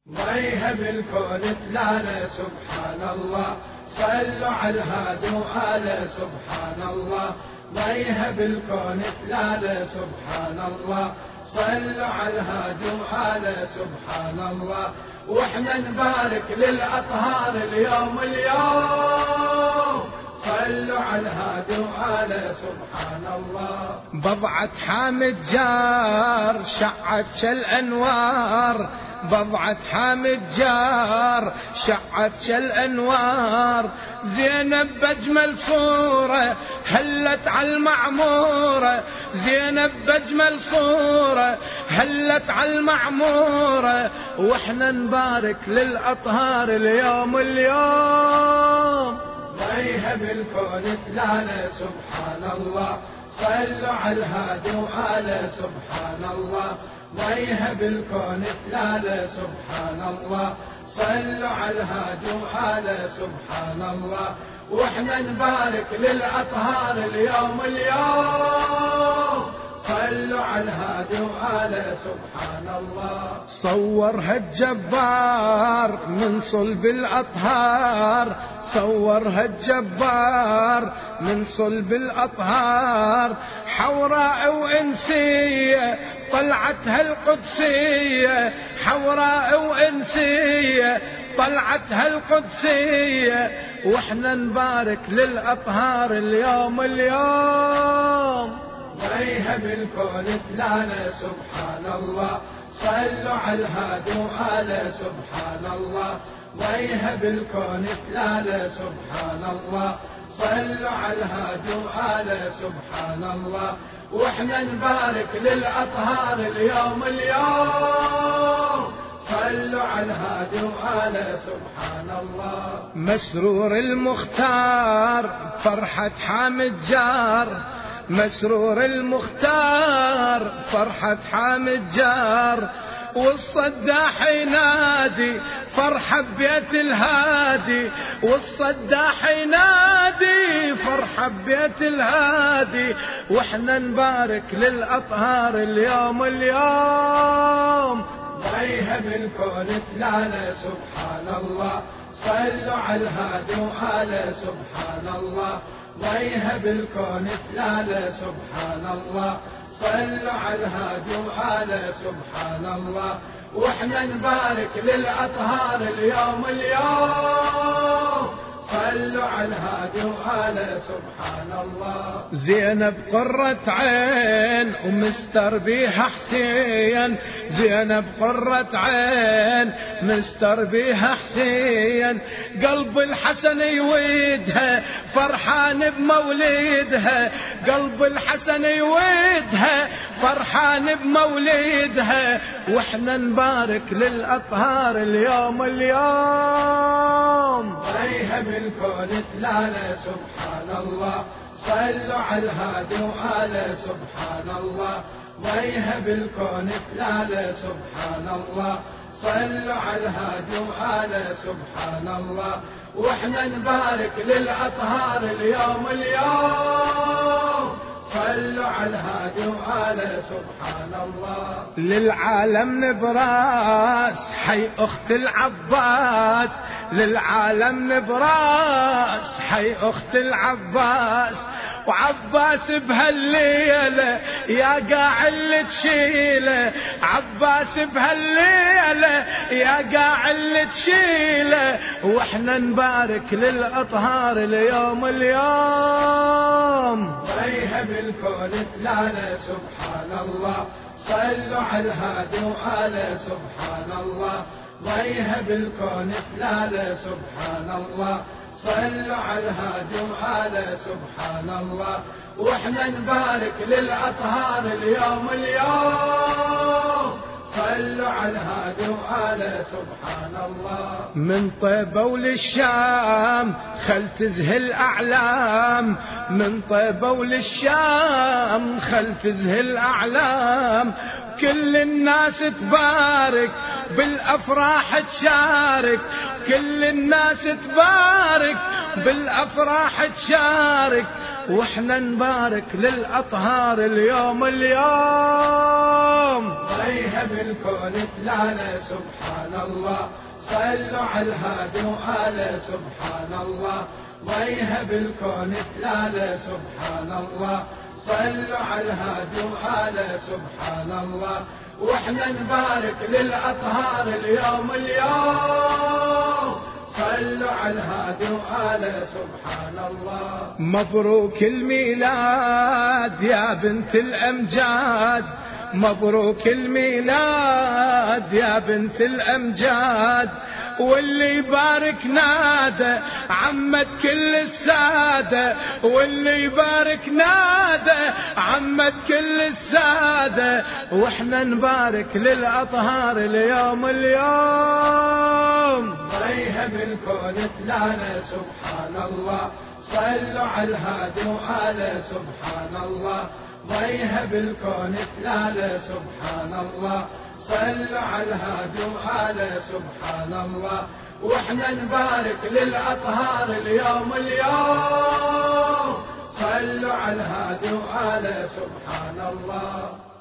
ضيها بالكون تلالا سبحان الله، صلوا على الهادي وآله سبحان الله. ضيها بالكون تلالا سبحان الله، صلوا على الهادي وآله سبحان الله. واحنا نبارك للأطهار اليوم صلوا على الهادي وآله سبحان الله. بضعة حامد جار شعت شالأنوار، بضعة حامد جار شعت شالأنوار. زينب بأجمل صورة هلت على المعمورة، زينب بأجمل صورة هلت على المعمورة. واحنا نبارك للأطهار اليوم ضيها بالكون تلالا سبحان الله، صلوا على الهادي وآله سبحان الله. ضيها بالكون تلالا سبحان الله، صلوا على الهادي وآله سبحان الله. واحنا نبارك للأطهار اليوم صلوا على الهادي وآله سبحان الله. صورها الجبار من صلب الأطهار، صورها الجبار من صلب الأطهار. حوراء وإنسية طلعتها القدسية، حوراء وإنسية طلعتها القدسية. واحنا نبارك للأطهار اليوم ضيها بالكون تلالا سبحان الله، صلوا على الهادي وآله سبحان الله. ضيها بالكون تلالا سبحان الله، صلوا على الهادي وآله سبحان الله. واحنا نبارك للأطهار اليوم صلوا على الهادي وآله سبحان الله. مسرور المختار فرحة حامد جار، مسرور المختار فرحة حامد جار. والصداح ينادي فرحة ببيت الهادي، والصداح ينادي فرحة ببيت الهادي. واحنا نبارك للأطهار اليوم ضيها بالكون تلالا سبحان الله، صلوا على الهادي وآله سبحان الله. ضيها بالكون تلالا سبحان الله، صلوا على الهادي وآله سبحان الله. واحنا نبارك للأطهار اليوم صلوا على الهادي وآله سبحان الله. زينب قرة عين ومستر بيها حسين، زينب قرة عين مستر بيها حسين. قلب الحسن يويدها فرحان بمولدها، قلب الحسن يويدها فرحان بمولدها. واحنا نبارك للأطهار اليوم ضيها بالكون تلالا سبحان الله، صلوا على الهادي وآله سبحان الله. ضيها بالكون تلالا سبحان الله، صلوا على الهادي وآله سبحان الله. واحنا نبارك للأطهار اليوم صلوا على الهادي وآله سبحان الله. للعالم نبراس حي أخت العباس، للعالم نبراس حي أخت العباس. وعباس بهالليلة يا قاع اللي تشيله، عباس بهالليلة يا قاع اللي تشيله. واحنا نبارك للأطهار اليوم ضيها بالكون تلالا سبحان الله، صلوا على الهادي وآله سبحان الله. ضيها بالكون تلالا سبحان الله، صلوا على الهادي وآله سبحان الله. واحنا نبارك للأطهار اليوم صلوا على الهادي وآله سبحان الله. من طيبة وللشام خل تزهل أعلام، من طيبة وللشام خل تزهل أعلام. كل الناس تبارك بالأفراح تشارك، كل الناس تبارك بالأفراح تشارك. واحنا نبارك للأطهار اليوم ضيها بالكون تلالا سبحان الله، صلوا على الهادي وآله سبحان الله. ضيها بالكون تلالا سبحان الله، صلوا على الهادي وآله سبحان الله. واحنا نبارك للأطهار اليوم صلوا على الهادي وآله سبحان الله. مبروك الميلاد يا بنت الأمجاد، مبروك الميلاد يا بنت الأمجاد، واللي يبارك نادى عمت كل السادة، واللي يبارك نادى عمت كل السادة. واحنا نبارك للأطهار اليوم ضيها بالكون تلالا سبحان الله، صلوا على الهادي وآله سبحان الله. ضيها بالكون تلالا سبحان الله، صلوا على الهادي وآله سبحان الله. واحنا نبارك للأطهار اليوم صلوا على الهادي وآله سبحان الله.